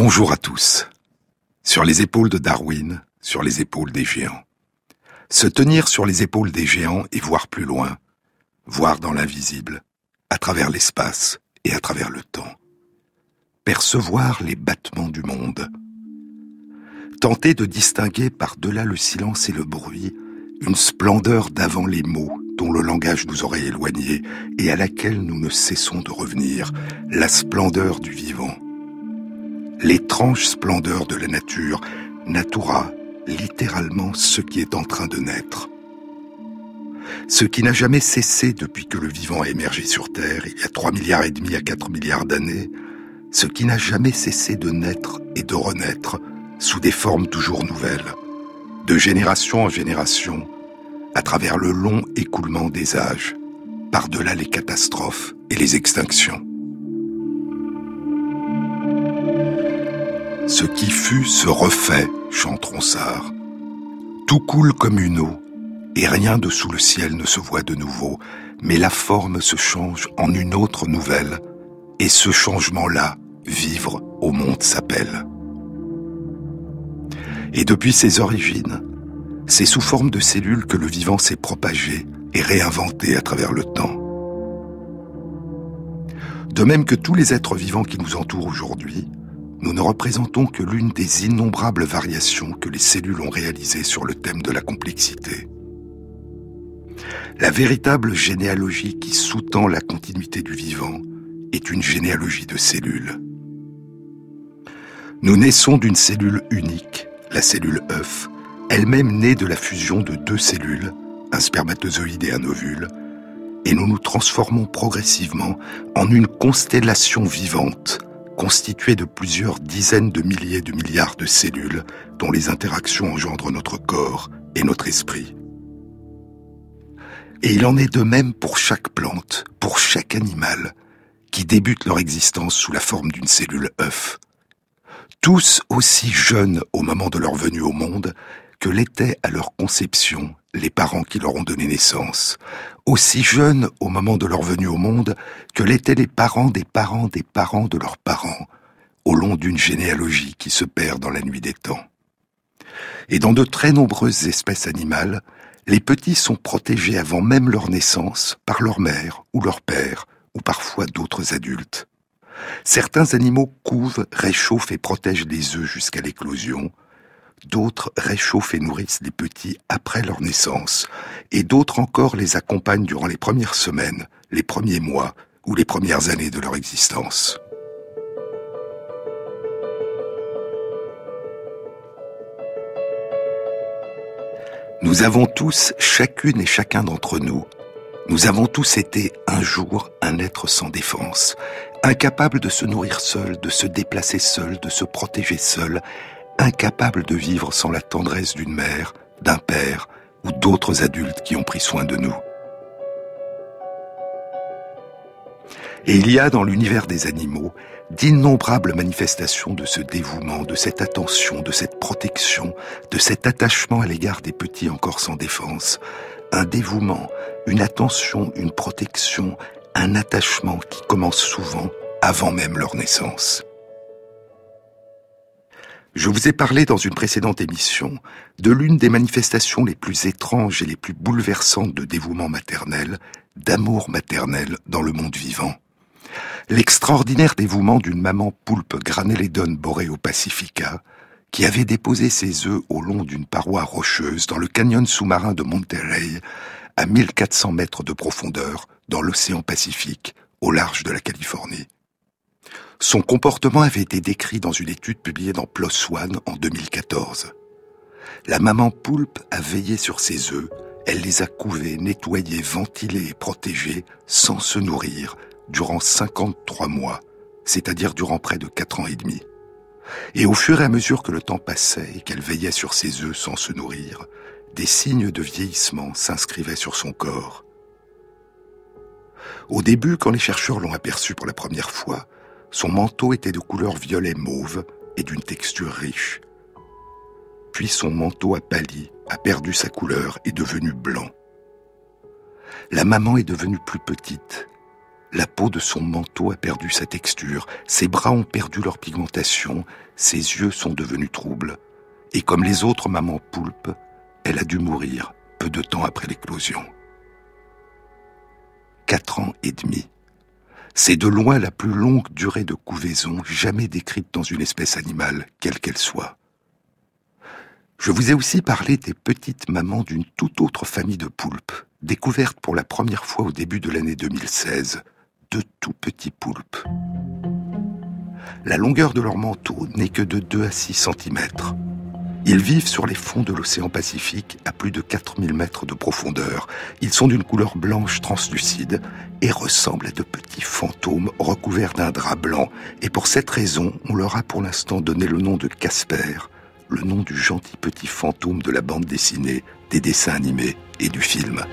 Bonjour à tous. Sur les épaules de Darwin, sur les épaules des géants. Se tenir sur les épaules des géants et voir plus loin, voir dans l'invisible, à travers l'espace et à travers le temps. Percevoir les battements du monde. Tenter de distinguer par-delà le silence et le bruit une splendeur d'avant les mots dont le langage nous aurait éloignés et à laquelle nous ne cessons de revenir, la splendeur du vivant. L'étrange splendeur de la nature, natura, littéralement ce qui est en train de naître. Ce qui n'a jamais cessé depuis que le vivant a émergé sur Terre, il y a 3,5 milliards à 4 milliards d'années, ce qui n'a jamais cessé de naître et de renaître sous des formes toujours nouvelles, de génération en génération, à travers le long écoulement des âges, par-delà les catastrophes et les extinctions. Ce qui fut se refait, chante Ronsard. Tout coule comme une eau, et rien dessous le ciel ne se voit de nouveau, mais la forme se change en une autre nouvelle, et ce changement-là, vivre au monde s'appelle. Et depuis ses origines, c'est sous forme de cellules que le vivant s'est propagé et réinventé à travers le temps. De même que tous les êtres vivants qui nous entourent aujourd'hui, nous ne représentons que l'une des innombrables variations que les cellules ont réalisées sur le thème de la complexité. La véritable généalogie qui sous-tend la continuité du vivant est une généalogie de cellules. Nous naissons d'une cellule unique, la cellule œuf, elle-même née de la fusion de deux cellules, un spermatozoïde et un ovule, et nous nous transformons progressivement en une constellation vivante, constituée de plusieurs dizaines de milliers de milliards de cellules dont les interactions engendrent notre corps et notre esprit. Et il en est de même pour chaque plante, pour chaque animal, qui débutent leur existence sous la forme d'une cellule œuf. Tous aussi jeunes au moment de leur venue au monde que l'étaient à leur conception les parents qui leur ont donné naissance, aussi jeunes au moment de leur venue au monde que l'étaient les parents des parents des parents de leurs parents, au long d'une généalogie qui se perd dans la nuit des temps. Et dans de très nombreuses espèces animales, les petits sont protégés avant même leur naissance par leur mère ou leur père, ou parfois d'autres adultes. Certains animaux couvent, réchauffent et protègent les œufs jusqu'à l'éclosion. D'autres réchauffent et nourrissent les petits après leur naissance, et d'autres encore les accompagnent durant les premières semaines, les premiers mois ou les premières années de leur existence. Nous avons tous, chacune et chacun d'entre nous, nous avons tous été un jour un être sans défense, incapable de se nourrir seul, de se déplacer seul, de se protéger seul, incapable de vivre sans la tendresse d'une mère, d'un père ou d'autres adultes qui ont pris soin de nous. Et il y a dans l'univers des animaux d'innombrables manifestations de ce dévouement, de cette attention, de cette protection, de cet attachement à l'égard des petits encore sans défense. Un dévouement, une attention, une protection, un attachement qui commence souvent avant même leur naissance. Je vous ai parlé dans une précédente émission de l'une des manifestations les plus étranges et les plus bouleversantes de dévouement maternel, d'amour maternel dans le monde vivant. L'extraordinaire dévouement d'une maman poulpe Graneledon boreopacifica qui avait déposé ses œufs au long d'une paroi rocheuse dans le canyon sous-marin de Monterey à 1400 mètres de profondeur dans l'océan Pacifique au large de la Californie. Son comportement avait été décrit dans une étude publiée dans PLOS ONE en 2014. La maman poulpe a veillé sur ses œufs, elle les a couvés, nettoyés, ventilés et protégés sans se nourrir durant 53 mois, c'est-à-dire durant près de 4 ans et demi. Et au fur et à mesure que le temps passait et qu'elle veillait sur ses œufs sans se nourrir, des signes de vieillissement s'inscrivaient sur son corps. Au début, quand les chercheurs l'ont aperçu pour la première fois, son manteau était de couleur violet mauve et d'une texture riche. Puis son manteau a pâli, a perdu sa couleur et est devenu blanc. La maman est devenue plus petite. La peau de son manteau a perdu sa texture, ses bras ont perdu leur pigmentation, ses yeux sont devenus troubles. Et comme les autres mamans poulpes, elle a dû mourir peu de temps après l'éclosion. 4 ans et demi. C'est de loin la plus longue durée de couvaison jamais décrite dans une espèce animale, quelle qu'elle soit. Je vous ai aussi parlé des petites mamans d'une toute autre famille de poulpes, découvertes pour la première fois au début de l'année 2016, de tout petits poulpes. La longueur de leur manteau n'est que de 2 à 6 cm. Ils vivent sur les fonds de l'océan Pacifique à plus de 4000 mètres de profondeur. Ils sont d'une couleur blanche translucide et ressemblent à de petits fantômes recouverts d'un drap blanc. Et pour cette raison, on leur a pour l'instant donné le nom de Casper, le nom du gentil petit fantôme de la bande dessinée, des dessins animés et du film.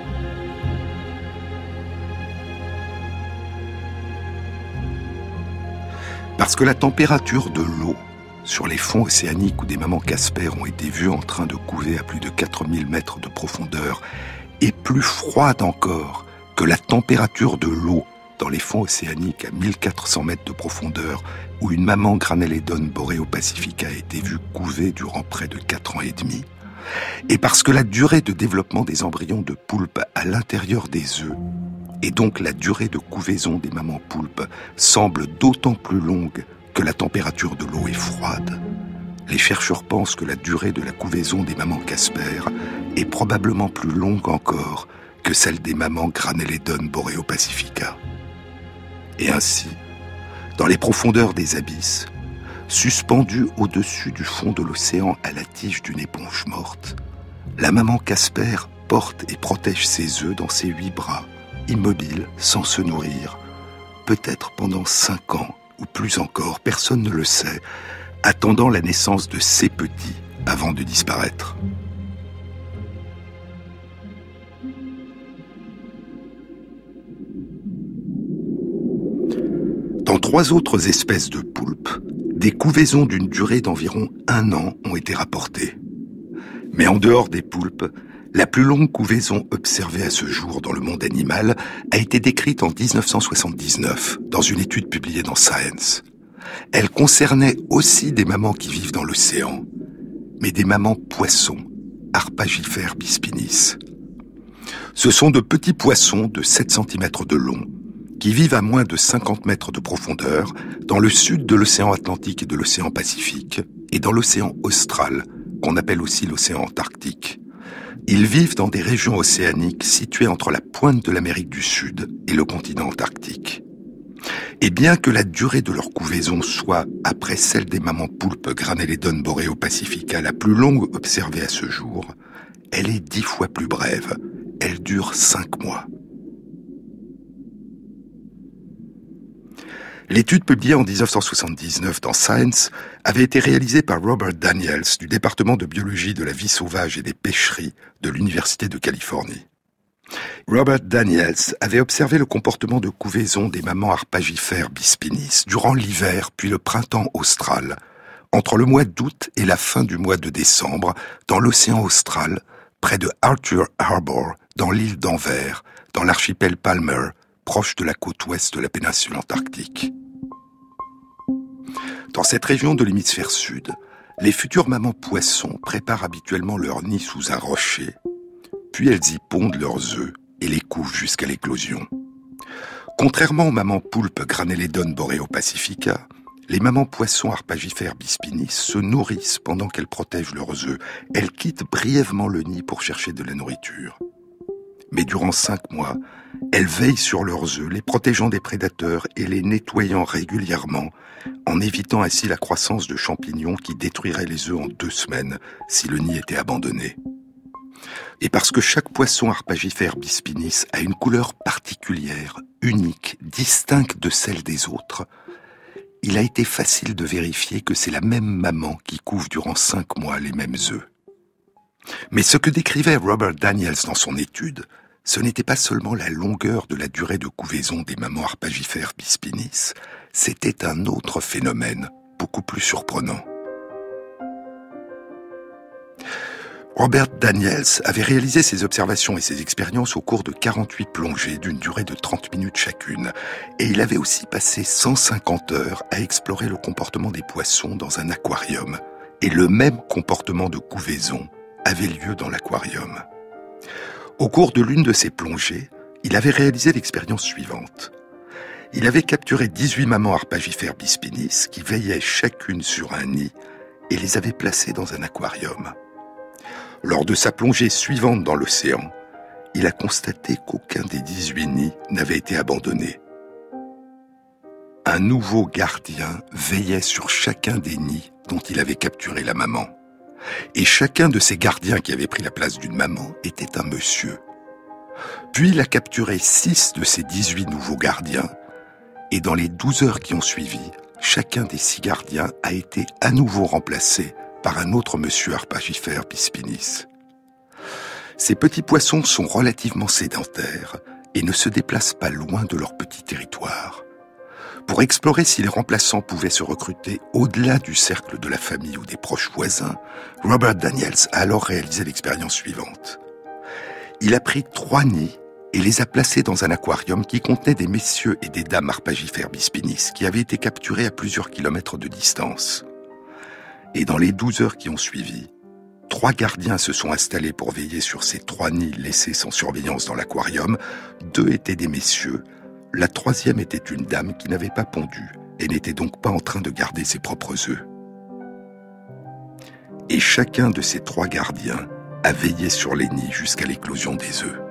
Parce que la température de l'eau sur les fonds océaniques où des mamans Casper ont été vues en train de couver à plus de 4000 mètres de profondeur est plus froide encore que la température de l'eau dans les fonds océaniques à 1400 mètres de profondeur où une maman Graneledon boreopacifica a été vue couver durant près de 4 ans et demi. Et parce que la durée de développement des embryons de poulpes à l'intérieur des œufs et donc la durée de couvaison des mamans poulpes semble d'autant plus longue que la température de l'eau est froide, les chercheurs pensent que la durée de la couvaison des mamans Casper est probablement plus longue encore que celle des mamans Graneledon boreopacifica. Et ainsi, dans les profondeurs des abysses, suspendue au-dessus du fond de l'océan à la tige d'une éponge morte, la maman Casper porte et protège ses œufs dans ses 8 bras, immobile, sans se nourrir, peut-être pendant 5 ans, ou plus encore, personne ne le sait, attendant la naissance de ses petits avant de disparaître. Dans 3 autres espèces de poulpes, des couvaisons d'une durée d'environ 1 an ont été rapportées. Mais en dehors des poulpes, la plus longue couvaison observée à ce jour dans le monde animal a été décrite en 1979 dans une étude publiée dans Science. Elle concernait aussi des mamans qui vivent dans l'océan, mais des mamans poissons, Harpagifera bispinis. Ce sont de petits poissons de 7 cm de long qui vivent à moins de 50 mètres de profondeur dans le sud de l'océan Atlantique et de l'océan Pacifique et dans l'océan austral, qu'on appelle aussi l'océan Antarctique. Ils vivent dans des régions océaniques situées entre la pointe de l'Amérique du Sud et le continent antarctique. Et bien que la durée de leur couvaison soit, après celle des mamans poulpes Graneledon boreopacifica, la plus longue observée à ce jour, elle est 10 fois plus brève. Elle dure 5 mois. L'étude publiée en 1979 dans Science avait été réalisée par Robert Daniels du département de biologie de la vie sauvage et des pêcheries de l'Université de Californie. Robert Daniels avait observé le comportement de couvaison des mamans Harpagifera bispinis durant l'hiver puis le printemps austral, entre le mois d'août et la fin du mois de décembre, dans l'océan austral, près de Arthur Harbour, dans l'île d'Anvers, dans l'archipel Palmer, proche de la côte ouest de la péninsule antarctique. Dans cette région de l'hémisphère sud, les futures mamans poissons préparent habituellement leur nid sous un rocher, puis elles y pondent leurs œufs et les couvent jusqu'à l'éclosion. Contrairement aux mamans poulpes Graneledon boreopacifica, les mamans poissons Harpagifera bispinis se nourrissent pendant qu'elles protègent leurs œufs. Elles quittent brièvement le nid pour chercher de la nourriture. Mais durant 5 mois, elles veillent sur leurs œufs, les protégeant des prédateurs et les nettoyant régulièrement, en évitant ainsi la croissance de champignons qui détruiraient les œufs en 2 semaines si le nid était abandonné. Et parce que chaque poisson Harpagifera bispinis a une couleur particulière, unique, distincte de celle des autres, il a été facile de vérifier que c'est la même maman qui couve durant 5 mois les mêmes œufs. Mais ce que décrivait Robert Daniels dans son étude, ce n'était pas seulement la longueur de la durée de couvaison des mamans Harpagifera bispinis, c'était un autre phénomène, beaucoup plus surprenant. Robert Daniels avait réalisé ses observations et ses expériences au cours de 48 plongées d'une durée de 30 minutes chacune. Et il avait aussi passé 150 heures à explorer le comportement des poissons dans un aquarium. Et le même comportement de couvaison avait lieu dans l'aquarium. Au cours de l'une de ces plongées, il avait réalisé l'expérience suivante. Il avait capturé 18 mamans Harpagifères bispinis qui veillaient chacune sur un nid et les avait placées dans un aquarium. Lors de sa plongée suivante dans l'océan, il a constaté qu'aucun des 18 nids n'avait été abandonné. Un nouveau gardien veillait sur chacun des nids dont il avait capturé la maman. Et chacun de ces gardiens qui avait pris la place d'une maman était un monsieur. Puis il a capturé 6 de ces 18 nouveaux gardiens, et dans les 12 heures qui ont suivi, chacun des 6 gardiens a été à nouveau remplacé par un autre monsieur Harpagifère bispinis. Ces petits poissons sont relativement sédentaires et ne se déplacent pas loin de leur petit territoire. Pour explorer si les remplaçants pouvaient se recruter au-delà du cercle de la famille ou des proches voisins, Robert Daniels a alors réalisé l'expérience suivante. Il a pris 3 nids et les a placés dans un aquarium qui contenait des messieurs et des dames Harpagifères bispinis qui avaient été capturés à plusieurs kilomètres de distance. Et dans les 12 heures qui ont suivi, 3 gardiens se sont installés pour veiller sur ces 3 nids laissés sans surveillance dans l'aquarium. 2 étaient des messieurs, la 3e était une dame qui n'avait pas pondu et n'était donc pas en train de garder ses propres œufs. Et chacun de ces 3 gardiens a veillé sur les nids jusqu'à l'éclosion des œufs.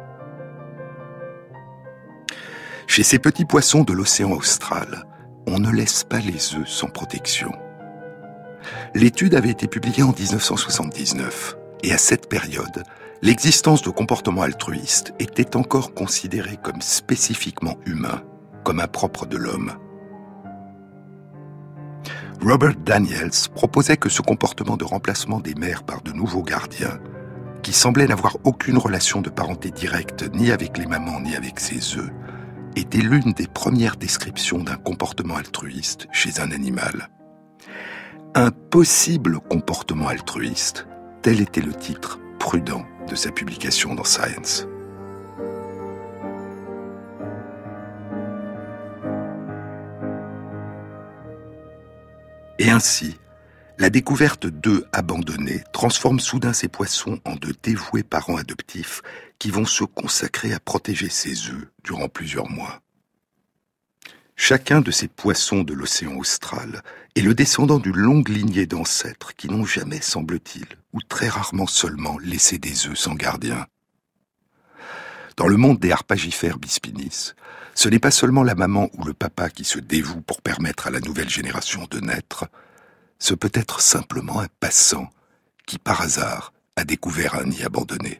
Chez ces petits poissons de l'océan austral, on ne laisse pas les œufs sans protection. L'étude avait été publiée en 1979, et à cette période, l'existence de comportements altruistes était encore considérée comme spécifiquement humain, comme impropre de l'homme. Robert Daniels proposait que ce comportement de remplacement des mères par de nouveaux gardiens, qui semblaient n'avoir aucune relation de parenté directe ni avec les mamans ni avec ses œufs, était l'une des premières descriptions d'un comportement altruiste chez un animal. Un possible comportement altruiste, tel était le titre prudent de sa publication dans Science. Et ainsi, la découverte d'œufs abandonnés transforme soudain ces poissons en de dévoués parents adoptifs qui vont se consacrer à protéger ces œufs durant plusieurs mois. Chacun de ces poissons de l'océan austral est le descendant d'une longue lignée d'ancêtres qui n'ont jamais, semble-t-il, ou très rarement seulement, laissé des œufs sans gardien. Dans le monde des Harpagifères bispinis, ce n'est pas seulement la maman ou le papa qui se dévouent pour permettre à la nouvelle génération de naître, ce peut être simplement un passant qui, par hasard, a découvert un nid abandonné.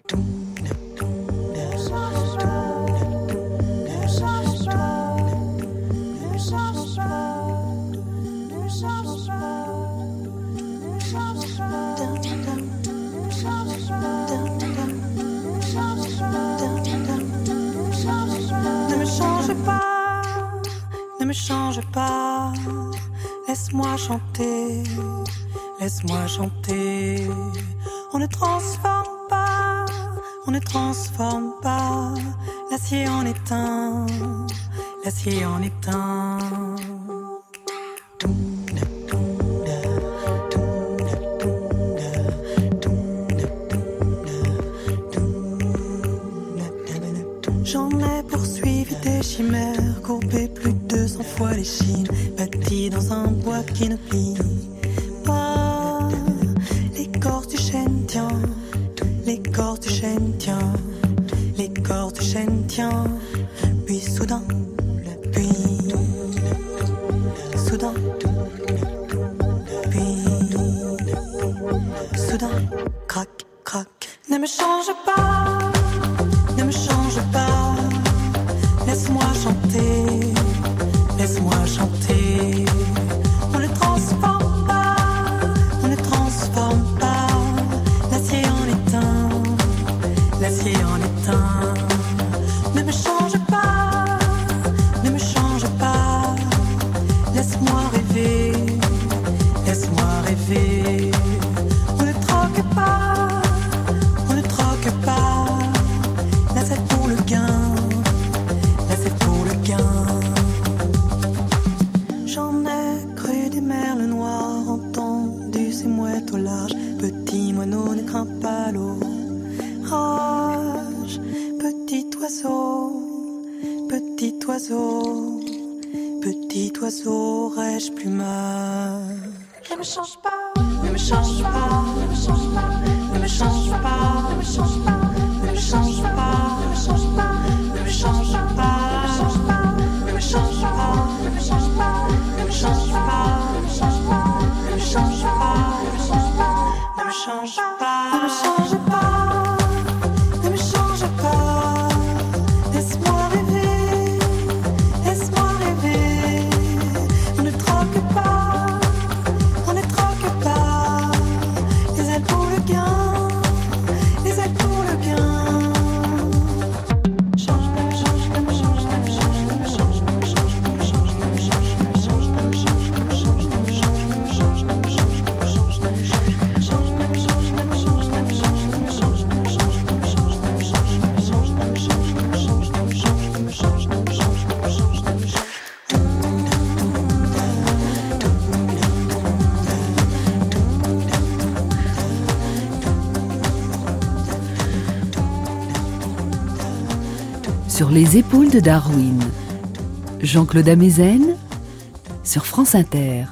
Ne me change pas, laisse-moi chanter, laisse-moi chanter. On ne transforme pas, on ne transforme pas l'acier en étain, l'acier en étain. J'en ai poursuivi des chimères, courbé plus de 200 fois les chines, bâti dans un bois qui ne plie pas. L'écorce du chêne tient, l'écorce du chêne tient, l'écorce du chêne tient. Puis soudain, crac, crac. Ne me change pas, ne me change pas. Laisse-moi chanter, laisse-moi chanter. On ne transforme petit oiseau, rêche plumage. Ne me change pas, ne me change pas, ne me change pas, ne me change pas, ne me change pas, ne me change pas, ne me change pas, ne me change pas, ne me change pas, ne me change pas, ne me change pas, ne me change pas, ne me change pas, ne me change pas, ne me change pas, ne me change pas, ne me change pas, laisse-moi rêver, laisse-moi rêver, on ne troque pas, on ne troque pas, les ailes pour le gain, les ailes pour le gain. Sur les épaules de Darwin, Jean-Claude Amezen, sur France Inter.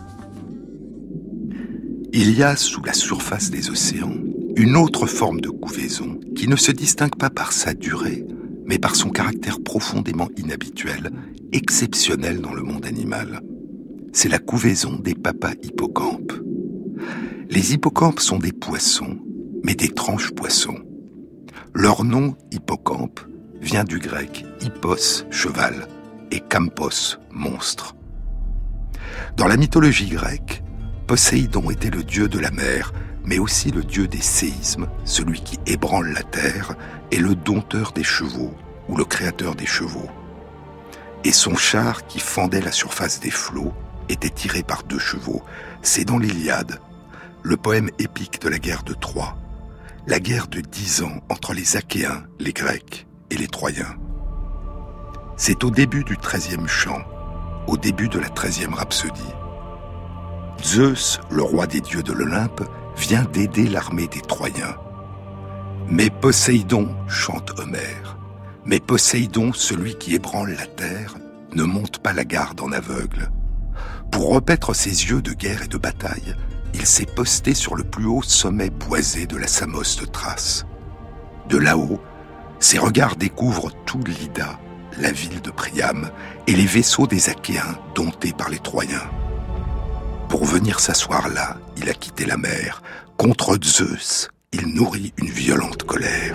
Il y a, sous la surface des océans, une autre forme de couvaison qui ne se distingue pas par sa durée, mais par son caractère profondément inhabituel, exceptionnel dans le monde animal. C'est la couvaison des papas-hippocampes. Les hippocampes sont des poissons, mais d'étranges poissons. Leur nom, hippocampe, vient du grec hippos, cheval, et campos, monstre. Dans la mythologie grecque, Poséidon était le dieu de la mer, mais aussi le dieu des séismes, celui qui ébranle la terre, et le dompteur des chevaux, ou le créateur des chevaux. Et son char qui fendait la surface des flots était tiré par 2 chevaux. C'est dans l'Iliade, le poème épique de la guerre de Troie, la guerre de 10 ans entre les Achéens, les Grecs, et les Troyens. C'est au début du 13e chant, au début de la 13e rhapsodie. Zeus, le roi des dieux de l'Olympe, vient d'aider l'armée des Troyens. Mais Poséidon, chante Homère, mais Poséidon, celui qui ébranle la terre, ne monte pas la garde en aveugle. Pour repaître ses yeux de guerre et de bataille, il s'est posté sur le plus haut sommet boisé de la Samos de Thrace. De là-haut, ses regards découvrent tout l'Ida, la ville de Priam, et les vaisseaux des Achéens domptés par les Troyens. Pour venir s'asseoir là, il a quitté la mer. Contre Zeus, il nourrit une violente colère.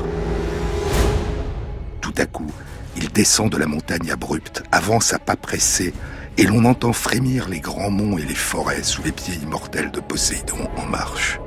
Tout à coup, il descend de la montagne abrupte, avance à pas pressés, et l'on entend frémir les grands monts et les forêts sous les pieds immortels de Poséidon en marche.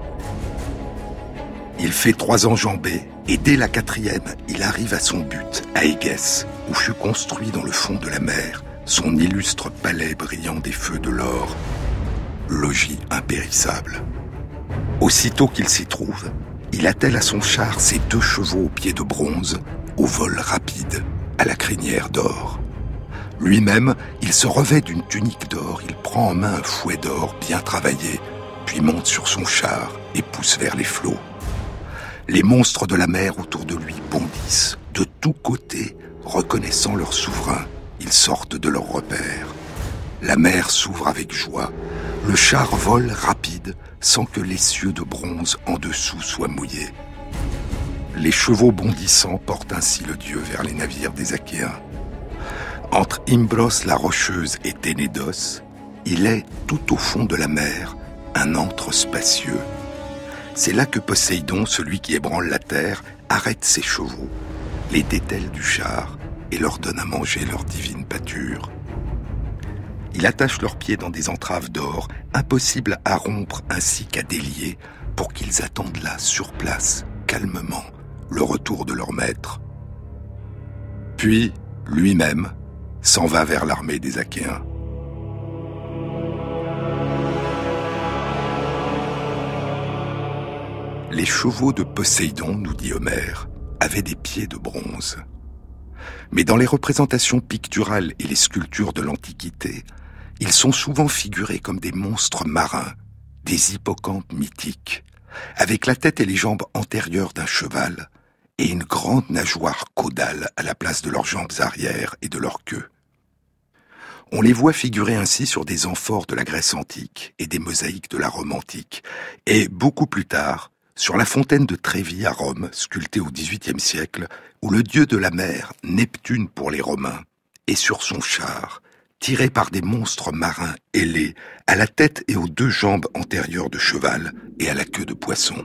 Il fait 3 enjambées, et dès la 4e, il arrive à son but, à Égès, où fut construit dans le fond de la mer son illustre palais brillant des feux de l'or, logis impérissable. Aussitôt qu'il s'y trouve, il attelle à son char ses 2 chevaux aux pieds de bronze, au vol rapide, à la crinière d'or. Lui-même, il se revêt d'une tunique d'or, il prend en main un fouet d'or bien travaillé, puis monte sur son char et pousse vers les flots. Les monstres de la mer autour de lui bondissent, de tous côtés, reconnaissant leur souverain, ils sortent de leur repère. La mer s'ouvre avec joie, le char vole rapide, sans que les cieux de bronze en dessous soient mouillés. Les chevaux bondissants portent ainsi le dieu vers les navires des Achéens. Entre Imbros la rocheuse et Ténédos, il est, tout au fond de la mer, un antre spacieux. C'est là que Poséidon, celui qui ébranle la terre, arrête ses chevaux, les dételle du char et leur donne à manger leur divine pâture. Il attache leurs pieds dans des entraves d'or, impossibles à rompre ainsi qu'à délier, pour qu'ils attendent là, sur place, calmement, le retour de leur maître. Puis, lui-même, s'en va vers l'armée des Achéens. Les chevaux de Poséidon, nous dit Homère, avaient des pieds de bronze. Mais dans les représentations picturales et les sculptures de l'Antiquité, ils sont souvent figurés comme des monstres marins, des hippocampes mythiques, avec la tête et les jambes antérieures d'un cheval et une grande nageoire caudale à la place de leurs jambes arrière et de leur queue. On les voit figurer ainsi sur des amphores de la Grèce antique et des mosaïques de la Rome antique, et beaucoup plus tard, sur la fontaine de Trévi à Rome, sculptée au XVIIIe siècle, où le dieu de la mer, Neptune pour les Romains, est sur son char, tiré par des monstres marins ailés, à la tête et aux 2 jambes antérieures de cheval et à la queue de poisson.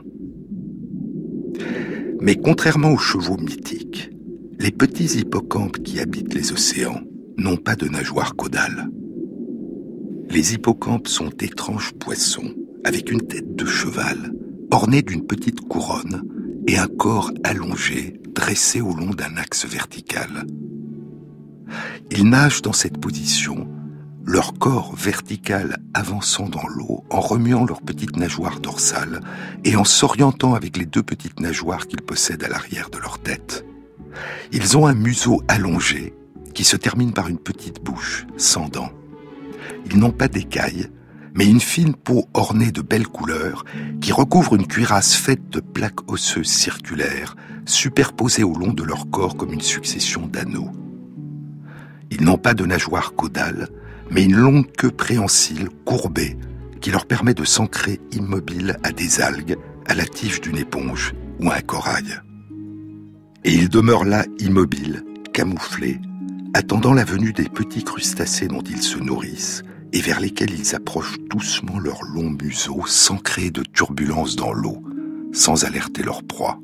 Mais contrairement aux chevaux mythiques, les petits hippocampes qui habitent les océans n'ont pas de nageoires caudales. Les hippocampes sont d'étranges poissons, avec une tête de cheval, ornée d'une petite couronne et un corps allongé, dressé au long d'un axe vertical. Ils nagent dans cette position, leur corps vertical avançant dans l'eau en remuant leurs petites nageoires dorsales et en s'orientant avec les 2 petites nageoires qu'ils possèdent à l'arrière de leur tête. Ils ont un museau allongé qui se termine par une petite bouche, sans dents. Ils n'ont pas d'écailles, mais une fine peau ornée de belles couleurs qui recouvre une cuirasse faite de plaques osseuses circulaires superposées au long de leur corps comme une succession d'anneaux. Ils n'ont pas de nageoires caudales, mais une longue queue préhensile courbée qui leur permet de s'ancrer immobile à des algues, à la tige d'une éponge ou à un corail. Et ils demeurent là immobiles, camouflés, attendant la venue des petits crustacés dont ils se nourrissent et vers lesquels ils approchent doucement leur long museau sans créer de turbulences dans l'eau, sans alerter leur proie.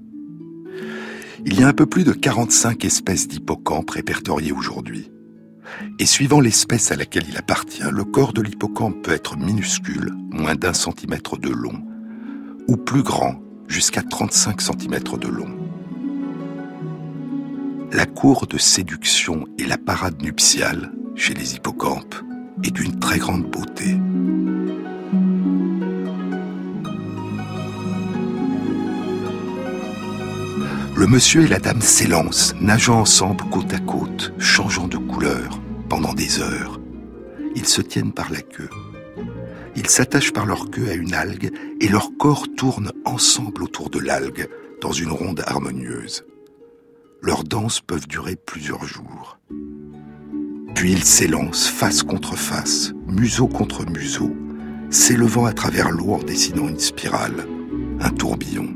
Il y a un peu plus de 45 espèces d'hippocampes répertoriées aujourd'hui. Et suivant l'espèce à laquelle il appartient, le corps de l'hippocampe peut être minuscule, moins d'1 centimètre de long, ou plus grand, jusqu'à 35 centimètres de long. La cour de séduction et la parade nuptiale, chez les hippocampes, est d'une très grande beauté. Le monsieur et la dame s'élancent, nageant ensemble côte à côte, changeant de couleur, pendant des heures. Ils se tiennent par la queue. Ils s'attachent par leur queue à une algue et leur corps tourne ensemble autour de l'algue, dans une ronde harmonieuse. Leurs danses peuvent durer plusieurs jours. Puis ils s'élancent face contre face, museau contre museau, s'élevant à travers l'eau en dessinant une spirale, un tourbillon.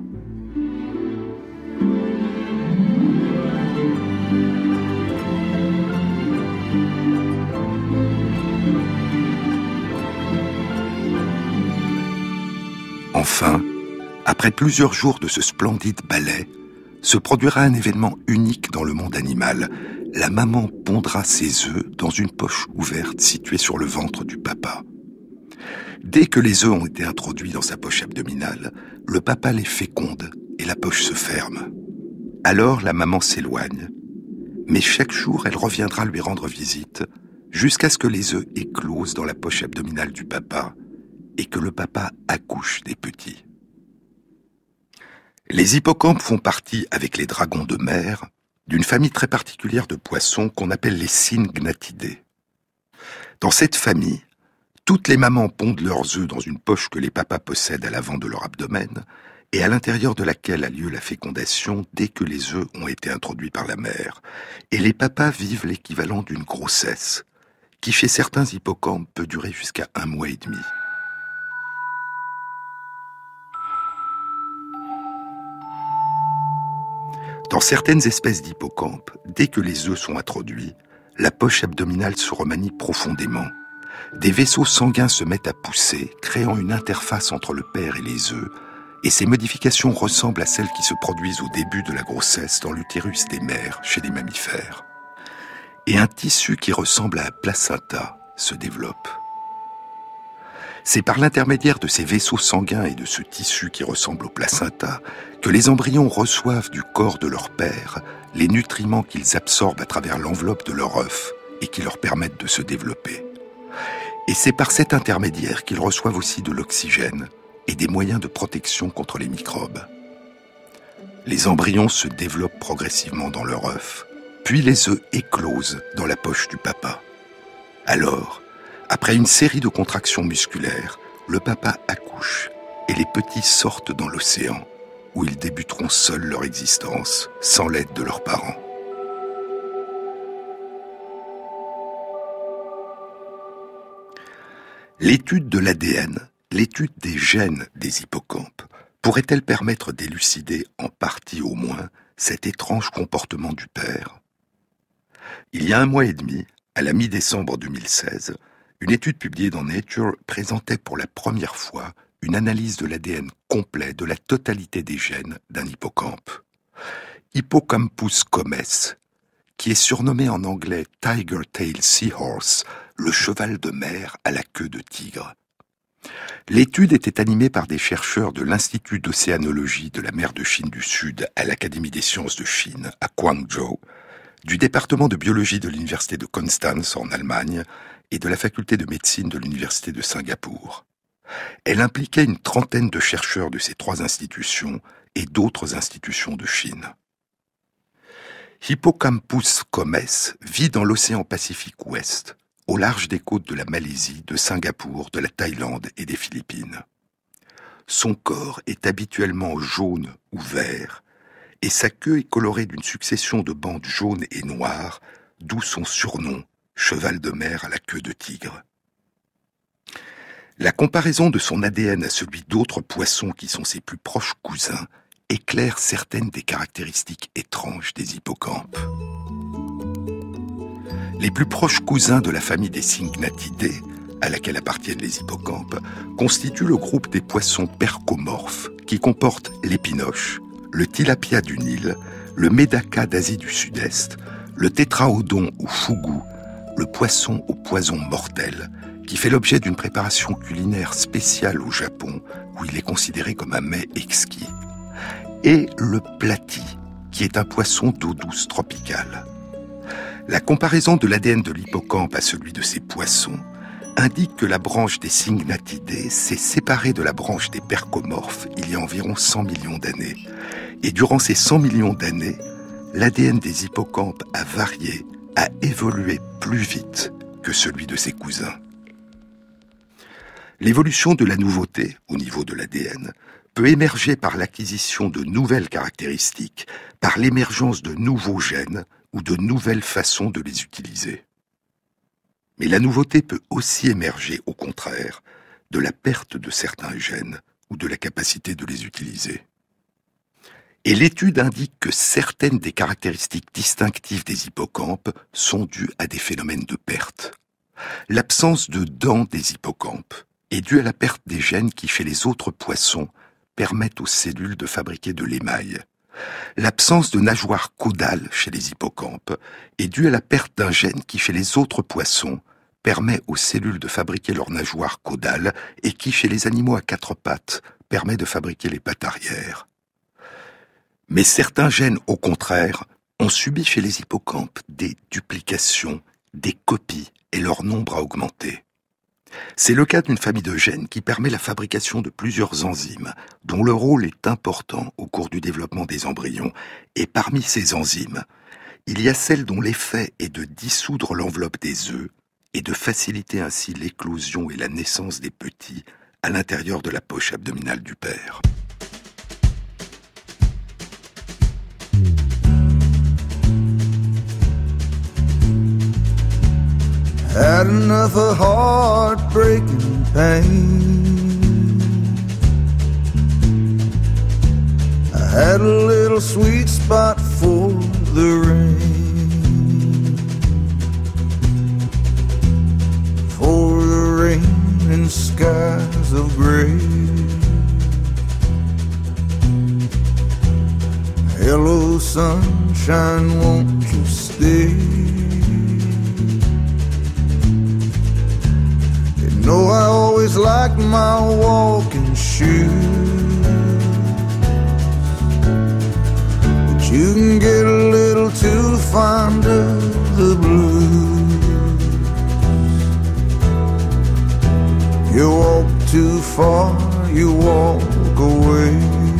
Enfin, après plusieurs jours de ce splendide ballet, se produira un événement unique dans le monde animal. La maman pondra ses œufs dans une poche ouverte située sur le ventre du papa. Dès que les œufs ont été introduits dans sa poche abdominale, le papa les féconde et la poche se ferme. Alors la maman s'éloigne, mais chaque jour elle reviendra lui rendre visite jusqu'à ce que les œufs éclosent dans la poche abdominale du papa et que le papa accouche des petits. Les hippocampes font partie, avec les dragons de mer, d'une famille très particulière de poissons qu'on appelle les Syngnathidae. Dans cette famille, toutes les mamans pondent leurs œufs dans une poche que les papas possèdent à l'avant de leur abdomen et à l'intérieur de laquelle a lieu la fécondation dès que les œufs ont été introduits par la mère. Et les papas vivent l'équivalent d'une grossesse, qui chez certains hippocampes peut durer jusqu'à 1 mois et demi. Dans certaines espèces d'hippocampes, dès que les œufs sont introduits, la poche abdominale se remanie profondément. Des vaisseaux sanguins se mettent à pousser, créant une interface entre le père et les œufs, et ces modifications ressemblent à celles qui se produisent au début de la grossesse dans l'utérus des mères chez les mammifères. Et un tissu qui ressemble à un placenta se développe. C'est par l'intermédiaire de ces vaisseaux sanguins et de ce tissu qui ressemble au placenta que les embryons reçoivent du corps de leur père les nutriments qu'ils absorbent à travers l'enveloppe de leur œuf et qui leur permettent de se développer. Et c'est par cet intermédiaire qu'ils reçoivent aussi de l'oxygène et des moyens de protection contre les microbes. Les embryons se développent progressivement dans leur œuf, puis les œufs éclosent dans la poche du papa. Alors, après une série de contractions musculaires, le papa accouche et les petits sortent dans l'océan, où ils débuteront seuls leur existence, sans l'aide de leurs parents. L'étude de l'ADN, l'étude des gènes des hippocampes, pourrait-elle permettre d'élucider, en partie au moins, cet étrange comportement du père ? Il y a 1 mois et demi, à la mi-décembre 2016, une étude publiée dans Nature présentait pour la première fois une analyse de l'ADN complet de la totalité des gènes d'un hippocampe. Hippocampus comes, qui est surnommé en anglais Tiger Tail Seahorse, le cheval de mer à la queue de tigre. L'étude était animée par des chercheurs de l'Institut d'océanologie de la mer de Chine du Sud à l'Académie des sciences de Chine, à Guangzhou, du département de biologie de l'Université de Konstanz en Allemagne et de la faculté de médecine de l'Université de Singapour. Elle impliquait une trentaine de chercheurs de ces 3 institutions et d'autres institutions de Chine. Hippocampus comes vit dans l'océan Pacifique Ouest, au large des côtes de la Malaisie, de Singapour, de la Thaïlande et des Philippines. Son corps est habituellement jaune ou vert, et sa queue est colorée d'une succession de bandes jaunes et noires, d'où son surnom, cheval de mer à la queue de tigre. La comparaison de son ADN à celui d'autres poissons qui sont ses plus proches cousins éclaire certaines des caractéristiques étranges des hippocampes. Les plus proches cousins de la famille des Syngnathidae, à laquelle appartiennent les hippocampes, constituent le groupe des poissons percomorphes qui comportent l'épinoche, le tilapia du Nil, le médaca d'Asie du Sud-Est, le tétraodon ou fougou, le poisson au poison mortel, qui fait l'objet d'une préparation culinaire spéciale au Japon, où il est considéré comme un mets exquis, et le plati, qui est un poisson d'eau douce tropicale. La comparaison de l'ADN de l'hippocampe à celui de ces poissons indique que la branche des Syngnathidae s'est séparée de la branche des percomorphes il y a environ 100 millions d'années. Et durant ces 100 millions d'années, l'ADN des hippocampes a varié, a évolué plus vite que celui de ses cousins. L'évolution de la nouveauté, au niveau de l'ADN, peut émerger par l'acquisition de nouvelles caractéristiques, par l'émergence de nouveaux gènes ou de nouvelles façons de les utiliser. Mais la nouveauté peut aussi émerger, au contraire, de la perte de certains gènes ou de la capacité de les utiliser. Et l'étude indique que certaines des caractéristiques distinctives des hippocampes sont dues à des phénomènes de perte. L'absence de dents des hippocampes est due à la perte des gènes qui, chez les autres poissons, permettent aux cellules de fabriquer de l'émail. L'absence de nageoire caudale chez les hippocampes est due à la perte d'un gène qui, chez les autres poissons, permet aux cellules de fabriquer leur nageoire caudale et qui, chez les animaux à 4 pattes, permet de fabriquer les pattes arrière. Mais certains gènes, au contraire, ont subi chez les hippocampes des duplications, des copies, et leur nombre a augmenté. C'est le cas d'une famille de gènes qui permet la fabrication de plusieurs enzymes, dont le rôle est important au cours du développement des embryons. Et parmi ces enzymes, il y a celle dont l'effet est de dissoudre l'enveloppe des œufs et de faciliter ainsi l'éclosion et la naissance des petits à l'intérieur de la poche abdominale du père. Had enough of heartbreaking pain. I had a little sweet spot for the rain, for the rain and skies of gray. Hello sunshine, won't you stay? No, I always liked my walking shoes, but you can get a little too fond of the blues. You walk too far, you walk away.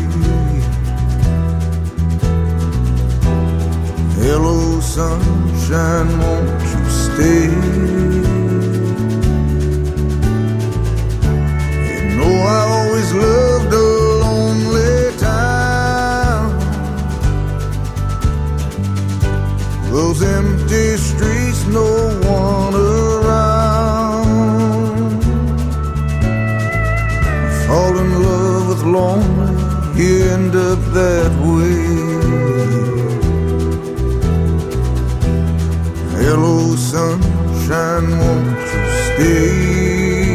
Hello sunshine, won't you stay? Oh, I always loved a lonely town, those empty streets, no one around. sunshine, won't you stay?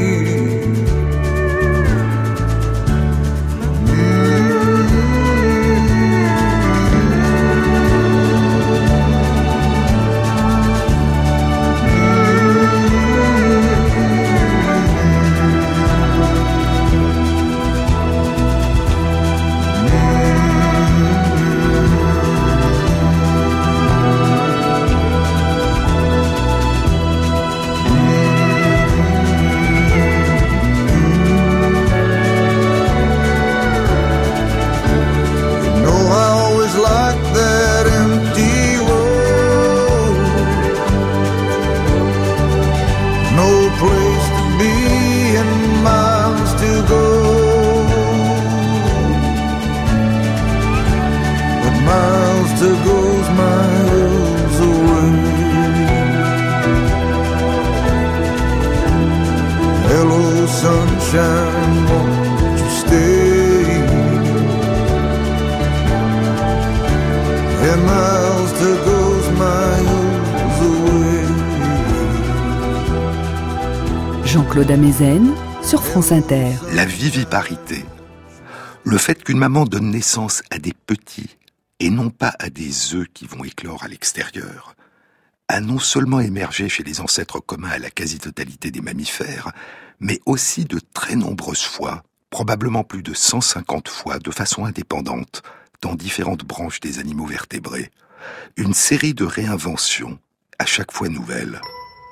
Sunshine, won't you stay? And miles to goes miles away. Jean-Claude Amezen sur France Inter. La viviparité. Le fait qu'une maman donne naissance à des petits et non pas à des œufs qui vont éclore à l'extérieur a non seulement émergé chez les ancêtres communs à la quasi-totalité des mammifères, mais aussi de très nombreuses fois, probablement plus de 150 fois, de façon indépendante, dans différentes branches des animaux vertébrés. Une série de réinventions, à chaque fois nouvelles.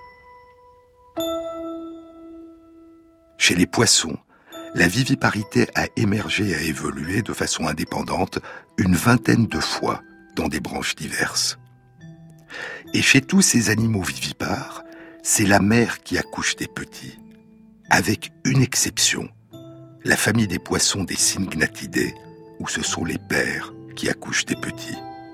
Chez les poissons, la viviparité a émergé et a évolué de façon indépendante une vingtaine de fois dans des branches diverses. Et chez tous ces animaux vivipares, c'est la mère qui accouche des petits. Avec une exception, la famille des poissons des Syngnathidae, où ce sont les pères qui accouchent des petits.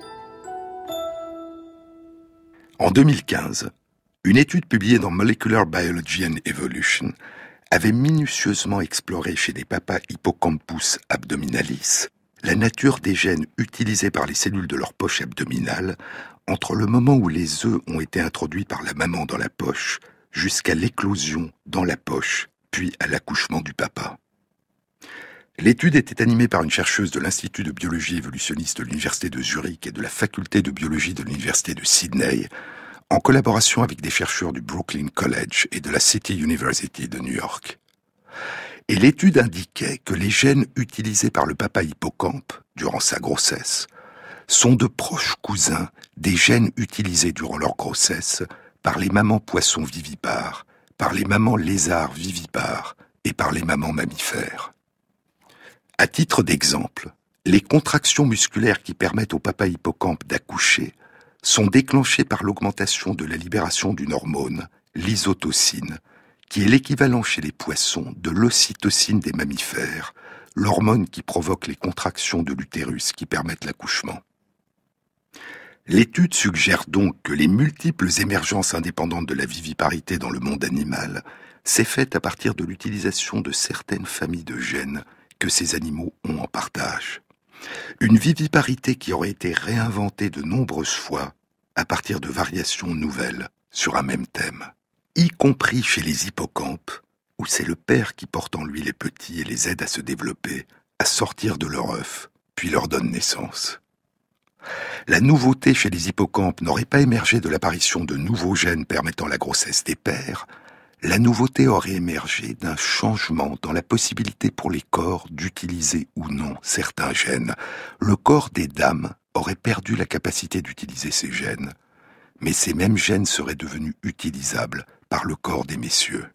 En 2015, une étude publiée dans Molecular Biology and Evolution avait minutieusement exploré chez des papas Hippocampus abdominalis la nature des gènes utilisés par les cellules de leur poche abdominale entre le moment où les œufs ont été introduits par la maman dans la poche jusqu'à l'éclosion dans la poche, puis à l'accouchement du papa. L'étude était animée par une chercheuse de l'Institut de biologie évolutionniste de l'Université de Zurich et de la faculté de biologie de l'Université de Sydney, en collaboration avec des chercheurs du Brooklyn College et de la City University de New York. Et l'étude indiquait que les gènes utilisés par le papa hippocampe durant sa grossesse sont de proches cousins des gènes utilisés durant leur grossesse par les mamans poissons vivipares, par les mamans lézards vivipares et par les mamans mammifères. À titre d'exemple, les contractions musculaires qui permettent au papa hippocampe d'accoucher sont déclenchées par l'augmentation de la libération d'une hormone, l'isotocine, qui est l'équivalent chez les poissons de l'ocytocine des mammifères, l'hormone qui provoque les contractions de l'utérus qui permettent l'accouchement. L'étude suggère donc que les multiples émergences indépendantes de la viviparité dans le monde animal s'est faite à partir de l'utilisation de certaines familles de gènes que ces animaux ont en partage. Une viviparité qui aurait été réinventée de nombreuses fois à partir de variations nouvelles sur un même thème, y compris chez les hippocampes, où c'est le père qui porte en lui les petits et les aide à se développer, à sortir de leur œuf, puis leur donne naissance. La nouveauté chez les hippocampes n'aurait pas émergé de l'apparition de nouveaux gènes permettant la grossesse des pères, la nouveauté aurait émergé d'un changement dans la possibilité pour les corps d'utiliser ou non certains gènes. Le corps des dames aurait perdu la capacité d'utiliser ces gènes, mais ces mêmes gènes seraient devenus utilisables par le corps des messieurs.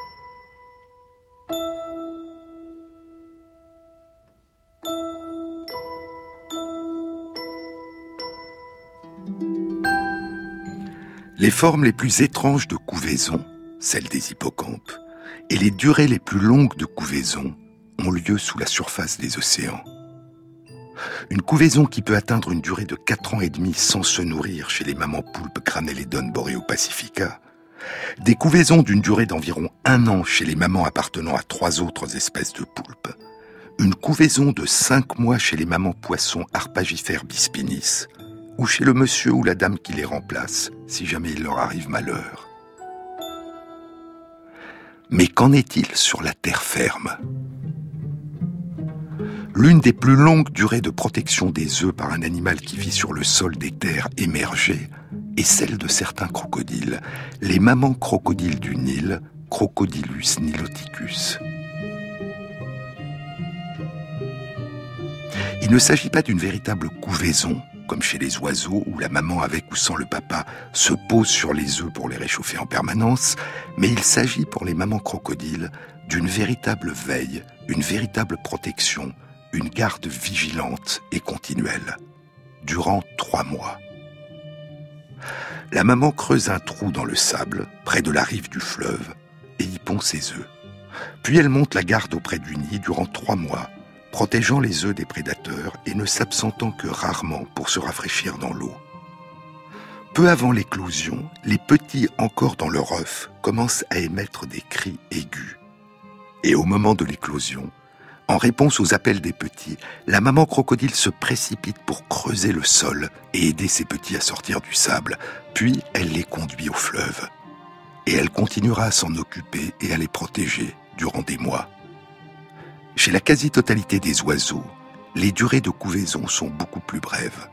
Les formes les plus étranges de couvaison, celles des hippocampes, et les durées les plus longues de couvaison ont lieu sous la surface des océans. Une couvaison qui peut atteindre une durée de 4 ans et demi sans se nourrir chez les mamans poulpes Cranelledon boreopacifica, des couvaisons d'une durée d'environ 1 an chez les mamans appartenant à 3 autres espèces de poulpes, une couvaison de 5 mois chez les mamans poissons Harpagifera bispinis, ou chez le monsieur ou la dame qui les remplace, si jamais il leur arrive malheur. Mais qu'en est-il sur la terre ferme ? L'une des plus longues durées de protection des œufs par un animal qui vit sur le sol des terres émergées est celle de certains crocodiles, les mamans crocodiles du Nil, Crocodilus niloticus. Il ne s'agit pas d'une véritable couvaison, comme chez les oiseaux où la maman avec ou sans le papa se pose sur les œufs pour les réchauffer en permanence, mais il s'agit pour les mamans crocodiles d'une véritable veille, une véritable protection, une garde vigilante et continuelle, durant 3 mois. La maman creuse un trou dans le sable, près de la rive du fleuve, et y pond ses œufs. Puis elle monte la garde auprès du nid durant 3 mois, protégeant les œufs des prédateurs et ne s'absentant que rarement pour se rafraîchir dans l'eau. Peu avant l'éclosion, les petits encore dans leur œuf commencent à émettre des cris aigus. Et au moment de l'éclosion, en réponse aux appels des petits, la maman crocodile se précipite pour creuser le sol et aider ses petits à sortir du sable, puis elle les conduit au fleuve. Et elle continuera à s'en occuper et à les protéger durant des mois. Chez la quasi-totalité des oiseaux, les durées de couvaison sont beaucoup plus brèves.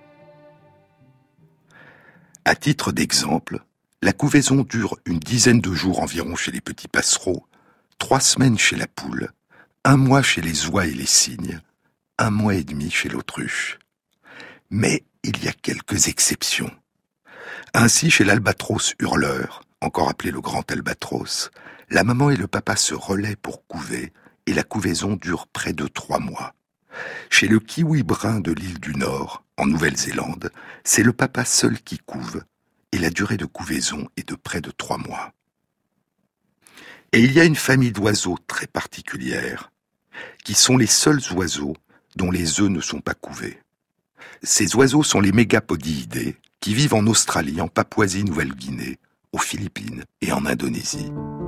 À titre d'exemple, la couvaison dure une dizaine de jours environ chez les petits passereaux, 3 semaines chez la poule, 1 mois chez les oies et les cygnes, 1 mois et demi chez l'autruche. Mais il y a quelques exceptions. Ainsi, chez l'albatros hurleur, encore appelé le grand albatros, la maman et le papa se relaient pour couver et la couvaison dure près de 3 mois. Chez le kiwi brun de l'île du Nord, en Nouvelle-Zélande, c'est le papa seul qui couve et la durée de couvaison est de près de 3 mois. Et il y a une famille d'oiseaux très particulière, qui sont les seuls oiseaux dont les œufs ne sont pas couvés. Ces oiseaux sont les mégapodiidés, qui vivent en Australie, en Papouasie-Nouvelle-Guinée, aux Philippines et en Indonésie.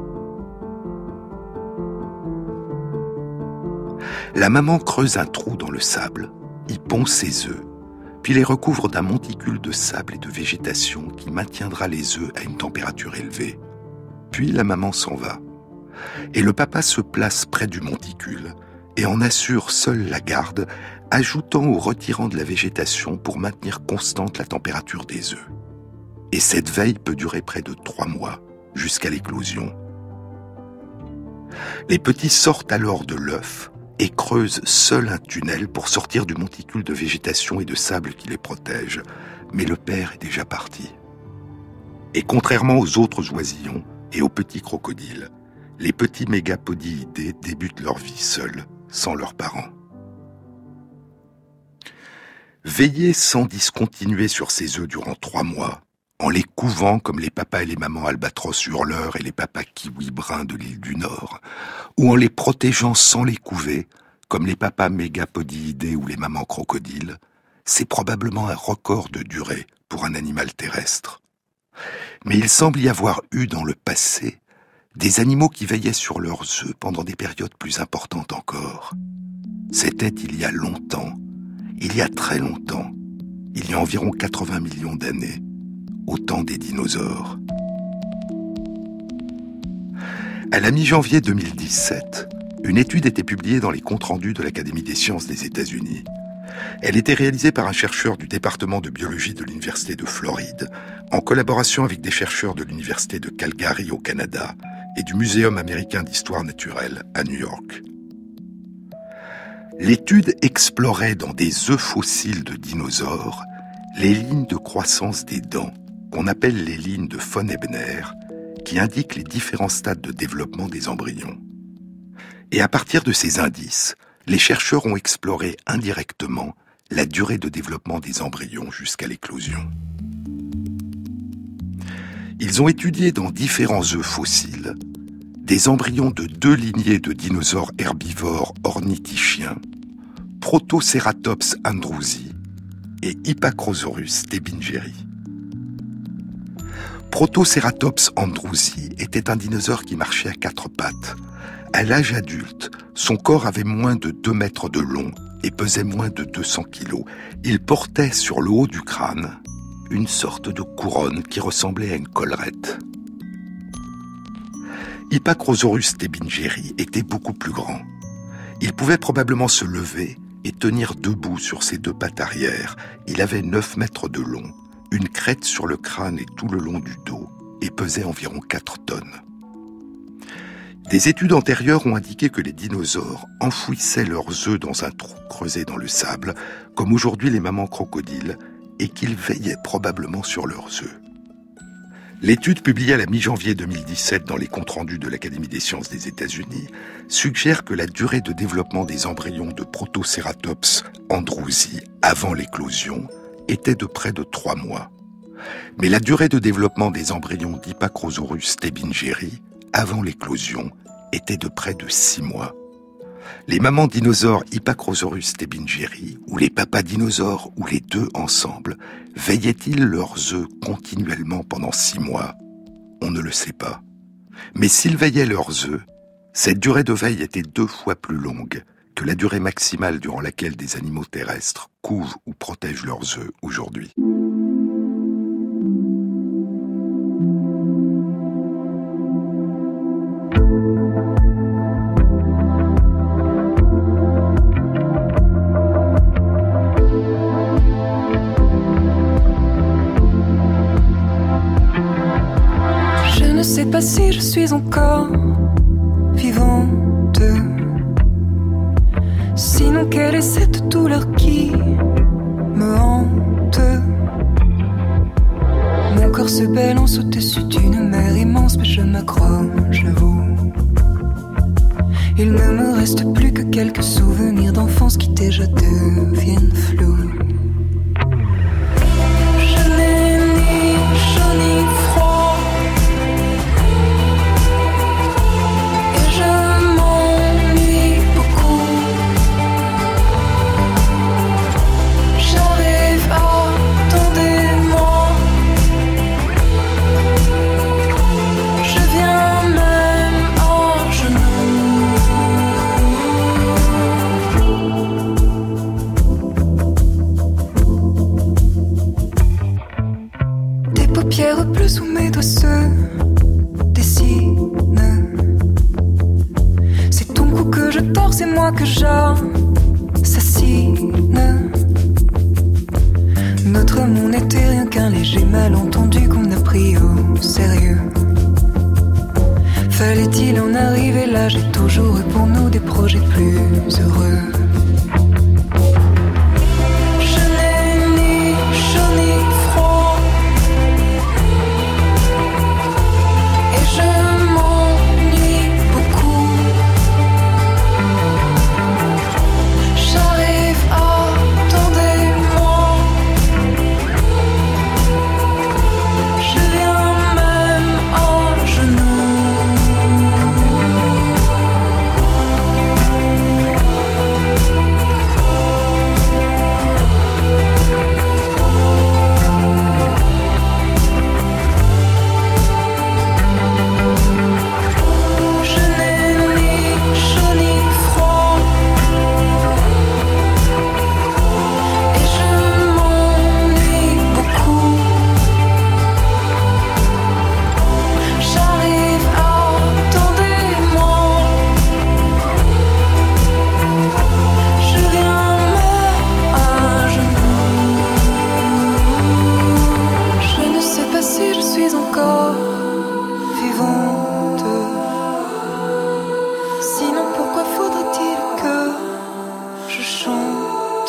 La maman creuse un trou dans le sable, y pond ses œufs, puis les recouvre d'un monticule de sable et de végétation qui maintiendra les œufs à une température élevée. Puis la maman s'en va. Et le papa se place près du monticule et en assure seul la garde, ajoutant ou retirant de la végétation pour maintenir constante la température des œufs. Et cette veille peut durer près de 3 mois, jusqu'à l'éclosion. Les petits sortent alors de l'œuf et creusent seuls un tunnel pour sortir du monticule de végétation et de sable qui les protège, mais le père est déjà parti. Et contrairement aux autres oisillons et aux petits crocodiles, les petits mégapodiidés débutent leur vie seuls, sans leurs parents. Veiller sans discontinuer sur ces œufs durant 3 mois, en les couvant comme les papas et les mamans albatros hurleurs et les papas kiwis bruns de l'île du Nord, ou en les protégeant sans les couver, comme les papas mégapodiidés ou les mamans crocodiles, c'est probablement un record de durée pour un animal terrestre. Mais il semble y avoir eu dans le passé des animaux qui veillaient sur leurs œufs pendant des périodes plus importantes encore. C'était il y a longtemps, il y a très longtemps, il y a environ 80 millions d'années, au temps des dinosaures. À la mi-janvier 2017, une étude était publiée dans les comptes rendus de l'Académie des sciences des États-Unis. Elle était réalisée par un chercheur du département de biologie de l'Université de Floride, en collaboration avec des chercheurs de l'Université de Calgary au Canada et du Muséum américain d'histoire naturelle à New York. L'étude explorait dans des œufs fossiles de dinosaures les lignes de croissance des dents, qu'on appelle les lignes de von Ebner, qui indiquent les différents stades de développement des embryons. Et à partir de ces indices, les chercheurs ont exploré indirectement la durée de développement des embryons jusqu'à l'éclosion. Ils ont étudié dans différents œufs fossiles des embryons de 2 lignées de dinosaures herbivores ornithischiens, Protoceratops andrewsi et Hippacrosaurus stebingeri. Protoceratops andrewsi était un dinosaure qui marchait à 4 pattes. À l'âge adulte, son corps avait moins de 2 mètres de long et pesait moins de 200 kilos. Il portait sur le haut du crâne une sorte de couronne qui ressemblait à une collerette. Hypacrosaurus tebingeri était beaucoup plus grand. Il pouvait probablement se lever et tenir debout sur ses deux pattes arrière. Il avait 9 mètres de long, une crête sur le crâne et tout le long du dos, et pesait environ 4 tonnes. Des études antérieures ont indiqué que les dinosaures enfouissaient leurs œufs dans un trou creusé dans le sable, comme aujourd'hui les mamans crocodiles, et qu'ils veillaient probablement sur leurs œufs. L'étude publiée à la mi-janvier 2017 dans les comptes rendus de l'Académie des sciences des États-Unis suggère que la durée de développement des embryons de Protoceratops andrewsi avant l'éclosion était de près de 3 mois. Mais la durée de développement des embryons d'Hypacrosaurus tebingeri avant l'éclosion était de près de 6 mois. Les mamans dinosaures Hypacrosaurus tebingeri ou les papas dinosaures ou les deux ensemble veillaient-ils leurs œufs continuellement pendant 6 mois ? On ne le sait pas. Mais s'ils veillaient leurs œufs, cette durée de veille était 2 fois plus longue que la durée maximale durant laquelle des animaux terrestres couvent ou protègent leurs œufs aujourd'hui. Je ne sais pas si je suis encore vivante. Sinon, quelle est cette douleur qui me hante? Mon corps se balance au-dessus d'une mer immense, mais je m'accroche à vous. Il ne me reste plus que quelques souvenirs d'enfance qui déjà deviennent flous. Je n'ai ni chaud ni froid, et je m'ennuie beaucoup. J'arrive, attendez-moi. Je viens même à genoux. Des paupières bleues sous mes doigts se dessinent. C'est ton cou que je tords, c'est moi que j'assassine. Notre monde n'était rien qu'un léger malentendu qu'on a pris au sérieux. Fallait-il en arriver là? J'ai toujours eu pour nous des projets plus heureux. Je n'ai ni chaud ni froid, et je m'ennuie beaucoup. J'arrive, attendez-moi. Je viens même à genoux. Je n'ai ni chaud ni froid, et je m'ennuie beaucoup. J'arrive, attendez-moi. Je viens même à genoux. Je ne sais pas si je suis encore vivante. Sinon, pourquoi faudrait-il que je chante?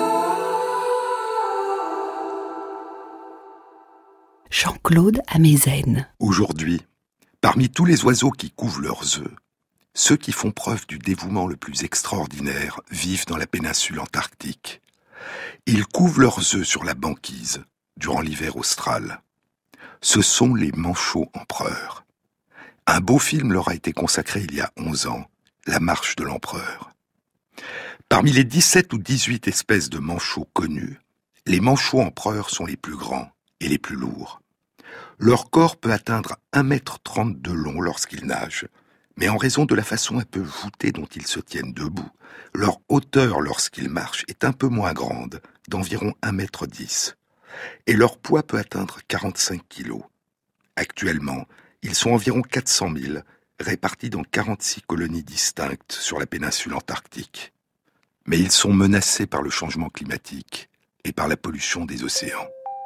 Jean-Claude Amezen. Aujourd'hui, parmi tous les oiseaux qui couvent leurs œufs, ceux qui font preuve du dévouement le plus extraordinaire vivent dans la péninsule antarctique. Ils couvent leurs œufs sur la banquise durant l'hiver austral. Ce sont les manchots empereurs. Un beau film leur a été consacré il y a 11 ans, La marche de l'empereur. Parmi les 17 ou 18 espèces de manchots connues, les manchots empereurs sont les plus grands et les plus lourds. Leur corps peut atteindre 1,30 m de long lorsqu'ils nagent, mais en raison de la façon un peu voûtée dont ils se tiennent debout, leur hauteur lorsqu'ils marchent est un peu moins grande, d'environ 1,10 m, et leur poids peut atteindre 45 kg. Actuellement, ils sont environ 400 000, répartis dans 46 colonies distinctes sur la péninsule antarctique. Mais ils sont menacés par le changement climatique et par la pollution des océans.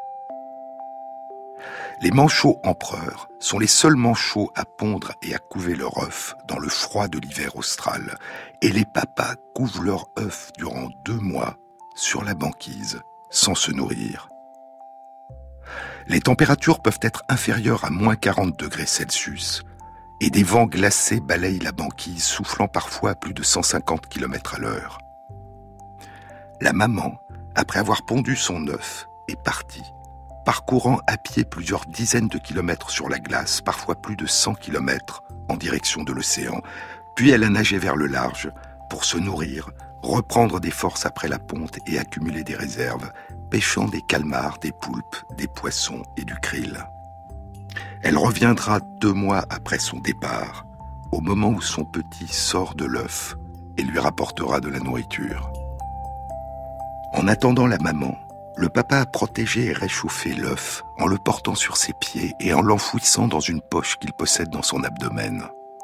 Les manchots empereurs sont les seuls manchots à pondre et à couver leurs œufs dans le froid de l'hiver austral, et les papas couvent leurs œufs durant 2 mois sur la banquise, sans se nourrir. Les températures peuvent être inférieures à moins 40 degrés Celsius, et des vents glacés balayent la banquise, soufflant parfois à plus de 150 km/h. La maman, après avoir pondu son œuf, est partie, parcourant à pied plusieurs dizaines de kilomètres sur la glace, parfois plus de 100 km en direction de l'océan, puis elle a nagé vers le large pour se nourrir, reprendre des forces après la ponte et accumuler des réserves, pêchant des calmars, des poulpes, des poissons et du krill. Elle reviendra 2 mois après son départ, au moment où son petit sort de l'œuf et lui rapportera de la nourriture. En attendant la maman, le papa a protégé et réchauffé l'œuf en le portant sur ses pieds et en l'enfouissant dans une poche qu'il possède dans son abdomen.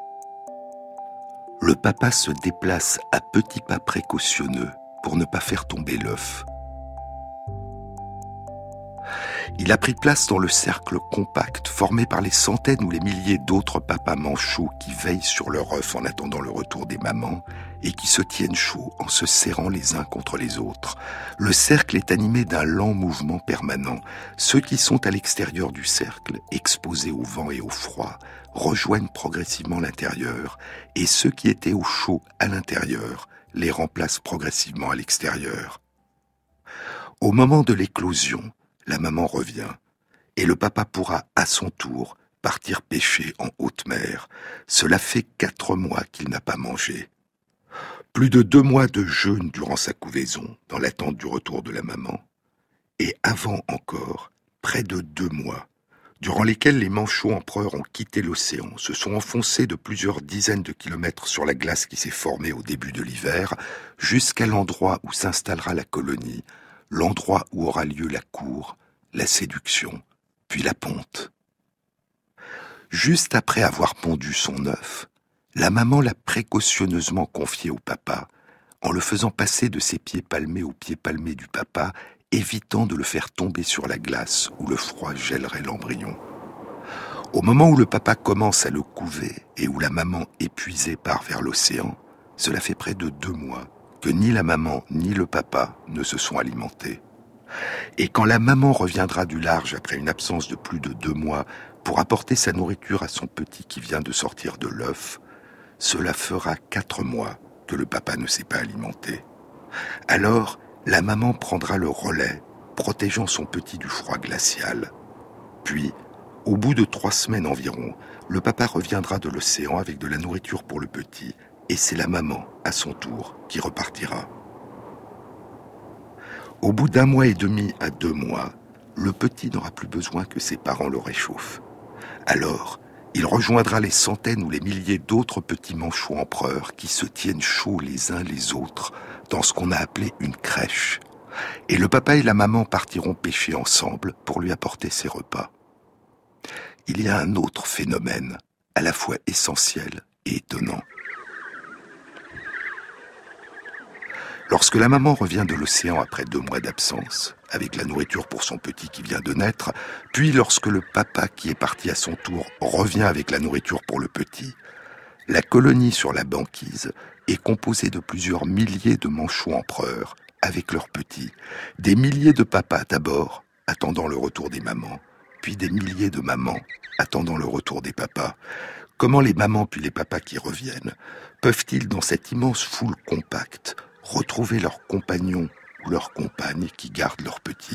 Le papa se déplace à petits pas précautionneux pour ne pas faire tomber l'œuf. Il a pris place dans le cercle compact formé par les centaines ou les milliers d'autres papas manchots qui veillent sur leur œuf en attendant le retour des mamans et qui se tiennent chauds en se serrant les uns contre les autres. Le cercle est animé d'un lent mouvement permanent. Ceux qui sont à l'extérieur du cercle, exposés au vent et au froid, rejoignent progressivement l'intérieur, et ceux qui étaient au chaud à l'intérieur les remplacent progressivement à l'extérieur. Au moment de l'éclosion, la maman revient, et le papa pourra, à son tour, partir pêcher en haute mer. Cela fait 4 mois qu'il n'a pas mangé. Plus de 2 mois de jeûne durant sa couvaison, dans l'attente du retour de la maman. Et avant encore, près de 2 mois, durant lesquels les manchots empereurs ont quitté l'océan, se sont enfoncés de plusieurs dizaines de kilomètres sur la glace qui s'est formée au début de l'hiver, jusqu'à l'endroit où s'installera la colonie, l'endroit où aura lieu la cour, la séduction, puis la ponte. Juste après avoir pondu son œuf, la maman l'a précautionneusement confié au papa, en le faisant passer de ses pieds palmés aux pieds palmés du papa, évitant de le faire tomber sur la glace où le froid gèlerait l'embryon. Au moment où le papa commence à le couver et où la maman épuisée part vers l'océan, cela fait près de 2 mois que ni la maman ni le papa ne se sont alimentés. Et quand la maman reviendra du large après une absence de plus de 2 mois pour apporter sa nourriture à son petit qui vient de sortir de l'œuf, cela fera 4 mois que le papa ne s'est pas alimenté. Alors, la maman prendra le relais, protégeant son petit du froid glacial. Puis, au bout de 3 semaines environ, le papa reviendra de l'océan avec de la nourriture pour le petit, et c'est la maman, à son tour, qui repartira. Au bout d'1 mois et demi à 2 mois, le petit n'aura plus besoin que ses parents le réchauffent. Alors, il rejoindra les centaines ou les milliers d'autres petits manchots empereurs qui se tiennent chauds les uns les autres dans ce qu'on a appelé une crèche. Et le papa et la maman partiront pêcher ensemble pour lui apporter ses repas. Il y a un autre phénomène, à la fois essentiel et étonnant. Lorsque la maman revient de l'océan après 2 mois d'absence, avec la nourriture pour son petit qui vient de naître, puis lorsque le papa qui est parti à son tour revient avec la nourriture pour le petit, la colonie sur la banquise est composée de plusieurs milliers de manchots empereurs avec leurs petits, des milliers de papas d'abord, attendant le retour des mamans, puis des milliers de mamans attendant le retour des papas. Comment les mamans puis les papas qui reviennent peuvent-ils, dans cette immense foule compacte, retrouver leurs compagnons ou leurs compagnes qui gardent leurs petits?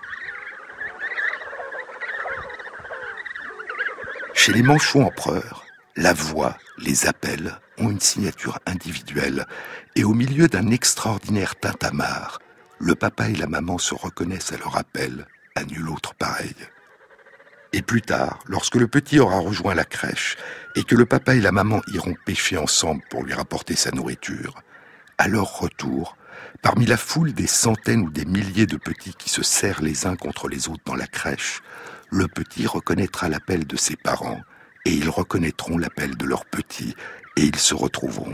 Chez les manchots empereurs, la voix, les appels ont une signature individuelle et au milieu d'un extraordinaire tintamarre, le papa et la maman se reconnaissent à leur appel, à nul autre pareil. Et plus tard, lorsque le petit aura rejoint la crèche et que le papa et la maman iront pêcher ensemble pour lui rapporter sa nourriture, à leur retour, parmi la foule des centaines ou des milliers de petits qui se serrent les uns contre les autres dans la crèche, le petit reconnaîtra l'appel de ses parents et ils reconnaîtront l'appel de leurs petits et ils se retrouveront.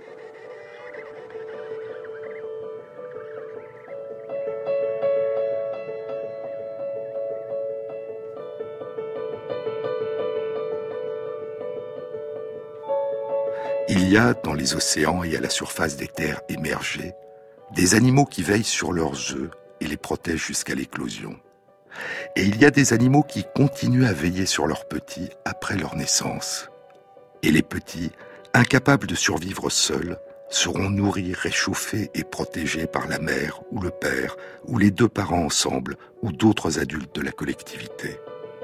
Il y a, dans les océans et à la surface des terres émergées, des animaux qui veillent sur leurs œufs et les protègent jusqu'à l'éclosion. Et il y a des animaux qui continuent à veiller sur leurs petits après leur naissance. Et les petits, incapables de survivre seuls, seront nourris, réchauffés et protégés par la mère ou le père, ou les deux parents ensemble, ou d'autres adultes de la collectivité.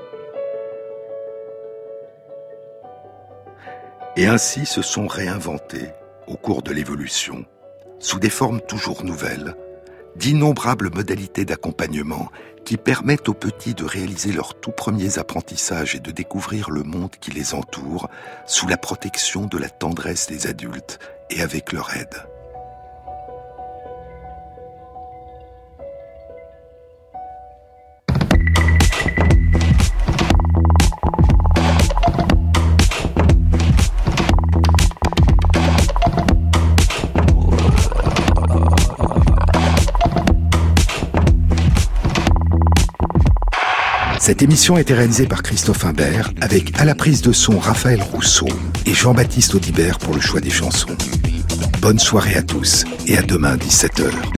Et ainsi se sont réinventés, au cours de l'évolution, sous des formes toujours nouvelles, d'innombrables modalités d'accompagnement qui permettent aux petits de réaliser leurs tout premiers apprentissages et de découvrir le monde qui les entoure sous la protection de la tendresse des adultes et avec leur aide. Cette émission a été réalisée par Christophe Imbert avec à la prise de son Raphaël Rousseau et Jean-Baptiste Audibert pour le choix des chansons. Bonne soirée à tous et à demain 17h.